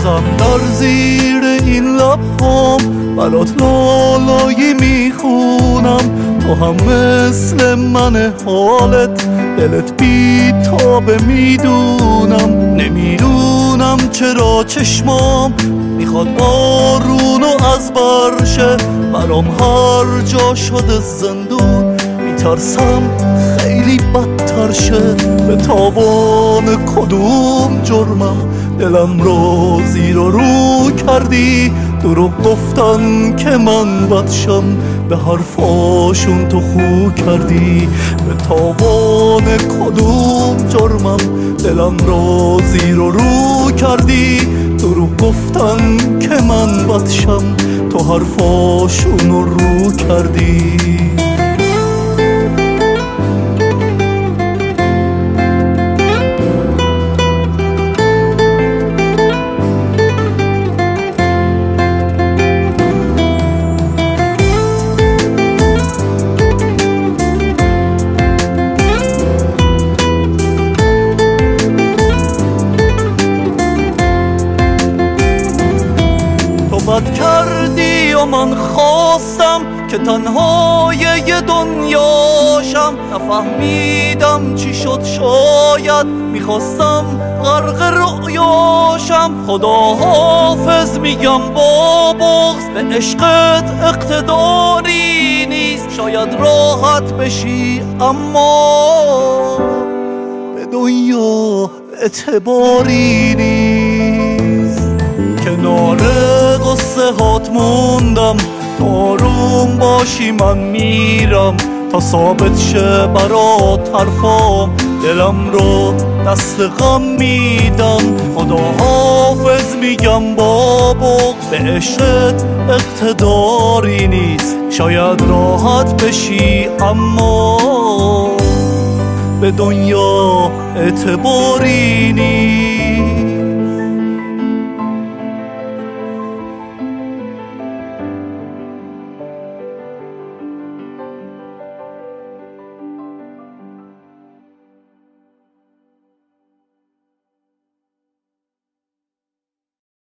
بازم در زیر این لبام برات لالایی میخونم. تو هم مثل من حالت دلت بی تابه میدونم. نمیدونم چرا چشمام میخواد بارونو از برشه، برام هر جا شده زندون. میترسم خیلی بدتر شه، به تاوان کدوم جرمم دلم رو زیر و رو کردی. دروغ گفتن که من بدشم، به حرفاشون تو خو کردی. به تاوان کدوم جرمم دلم رو زیر و رو کردی. دروغ گفتن که من بدشم، تو حرفاشون رو کردی. بد کردی و من خواستم که تنهای یه دنیاشم. نفهمیدم چی شد، شاید میخواستم غرق رؤیاشم. خدا حافظ میگم با بغض، به عشقت اقتداری نیست. شاید راحت بشی اما به دنیا اعتباری نیست. کنار قصه هات موندم، تو آروم باشی من میرم. تا ثابت شه برات حرفام، دلم رو دست غم میدم. خدا حافظ میگم با بغض، به عشقت اقتداری نیست. شاید راحت بشی اما به دنیا اعتباری نیست.